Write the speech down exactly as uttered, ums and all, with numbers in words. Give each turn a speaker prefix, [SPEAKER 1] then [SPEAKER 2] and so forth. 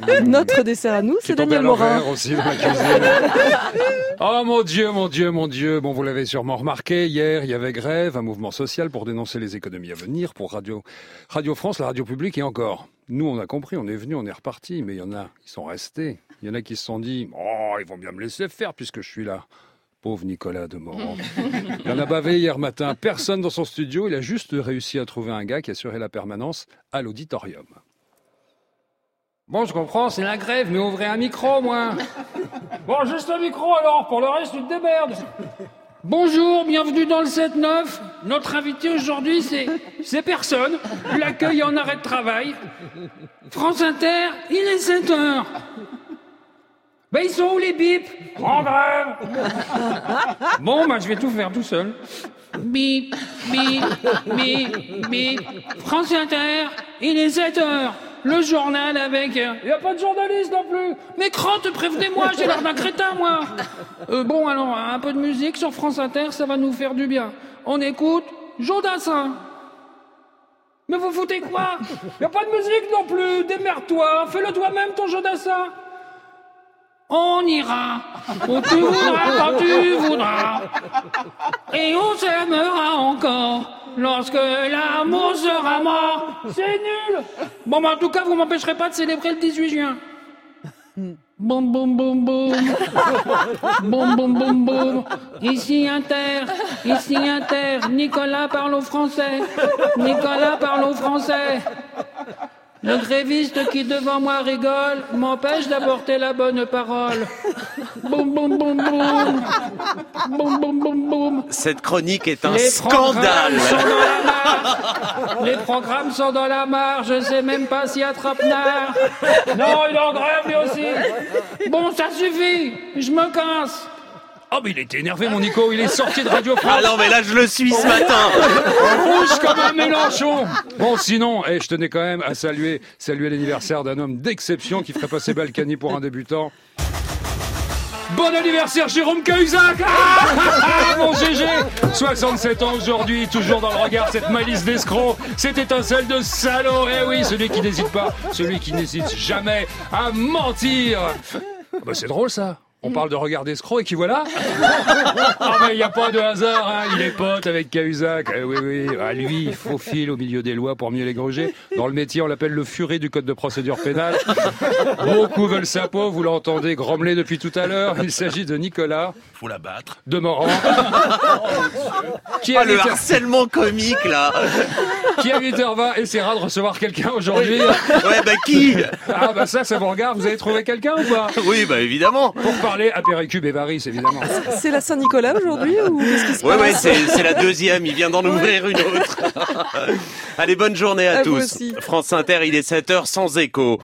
[SPEAKER 1] Notre dessert à nous, c'est Daniel Morin.
[SPEAKER 2] Aussi dans la cuisine. Oh mon Dieu, mon Dieu, mon Dieu. Bon, vous l'avez sûrement remarqué, hier, il y avait grève, un mouvement social pour dénoncer les économies à venir pour Radio, Radio France, la radio publique et encore. Nous, on a compris, on est venu, on est reparti, mais il y en a, ils sont restés. Il y en a qui se sont dit, oh, ils vont bien me laisser faire puisque je suis là. Pauvre Nicolas Demorand. Il en a bavé hier matin. Personne dans son studio. Il a juste réussi à trouver un gars qui assurait la permanence à l'auditorium. Bon, je comprends, c'est la grève, mais ouvrez un micro, moi. Bon, juste un micro alors. Pour le reste, tu te démerdes. Bonjour, bienvenue dans le sept neuf. Notre invité aujourd'hui, c'est, c'est personne. L'accueil en arrêt de travail. France Inter, il est sept heures. Ben, ils sont où les bips? En grève. Bon, ben, je vais tout faire tout seul. Bip, bip, bip, bip. France Inter, il est sept heures. Le journal avec... Il n'y a pas de journaliste non plus. Mais crotte, prévenez-moi, j'ai l'air d'un crétin, moi. Euh, bon, alors, un peu de musique sur France Inter, ça va nous faire du bien. On écoute Jodassin. Mais vous foutez quoi? Il n'y a pas de musique non plus. Démerde-toi, fais-le toi-même, ton Jodassin. On ira où tu voudras, quand tu voudras. Et on s'aimera encore lorsque l'amour sera mort. C'est nul. Bon, bah, en tout cas, vous m'empêcherez pas de célébrer le dix-huit juin. Boum, boum, boum, boum. Boum, boum, boum, boum. Ici Inter, ici Inter. Nicolas parle au français. Nicolas parle au français. Le gréviste qui devant moi rigole m'empêche d'apporter la bonne parole. Boum, boum, boum, boum. Boum, boum, boum, boum.
[SPEAKER 3] Cette chronique est un
[SPEAKER 2] Les
[SPEAKER 3] scandale.
[SPEAKER 2] Programmes sont dans la mare. Les programmes sont dans la mare. Je sais même pas s'il y a Trapenard. Non, il est en grève lui aussi. Bon, ça suffit. Je me casse. Oh, mais il était énervé, mon Nico. Il est sorti de Radio France.
[SPEAKER 3] Ah non, mais là, je le suis ce matin.
[SPEAKER 2] Rouge comme un Mélenchon. Bon, sinon, eh, je tenais quand même à saluer, saluer l'anniversaire d'un homme d'exception qui ferait passer Balkany pour un débutant. Bon anniversaire, Jérôme Cahuzac. Ah, ah, ah, mon G G. soixante-sept ans aujourd'hui, toujours dans le regard cette malice d'escroc, cette étincelle de salaud. Eh oui, celui qui n'hésite pas, celui qui n'hésite jamais à mentir. Ah bah, c'est drôle, ça. On parle de regard d'escroc et qui voilà. Ah mais il n'y a pas de hasard, hein. Il est pote avec Cahuzac. Eh oui, oui, ah, lui, il faufile au milieu des lois pour mieux les gruger. Dans le métier, on l'appelle le furet du code de procédure pénale. Beaucoup veulent sa peau, vous l'entendez grommeler depuis tout à l'heure. Il s'agit de Nicolas.
[SPEAKER 3] Faut la battre.
[SPEAKER 2] Demorand. Qui
[SPEAKER 3] Ah,
[SPEAKER 2] a
[SPEAKER 3] le harcèlement comique, là.
[SPEAKER 2] Qui à huit heures vingt essaiera de recevoir quelqu'un aujourd'hui.
[SPEAKER 3] Ouais, bah qui?
[SPEAKER 2] Ah bah ça, ça vous regarde. Vous avez trouvé quelqu'un ou pas?
[SPEAKER 3] Oui, bah évidemment.
[SPEAKER 2] Pour parler à Péricube et Varys, évidemment.
[SPEAKER 1] C'est la Saint-Nicolas aujourd'hui ou qu'est-ce qui se
[SPEAKER 3] Ouais,
[SPEAKER 1] passe?
[SPEAKER 3] ouais, c'est, c'est la deuxième. Il vient d'en ouvrir une autre. Allez, bonne journée à,
[SPEAKER 1] À
[SPEAKER 3] tous.
[SPEAKER 1] vous aussi.
[SPEAKER 3] France Inter, il est sept heures sans écho.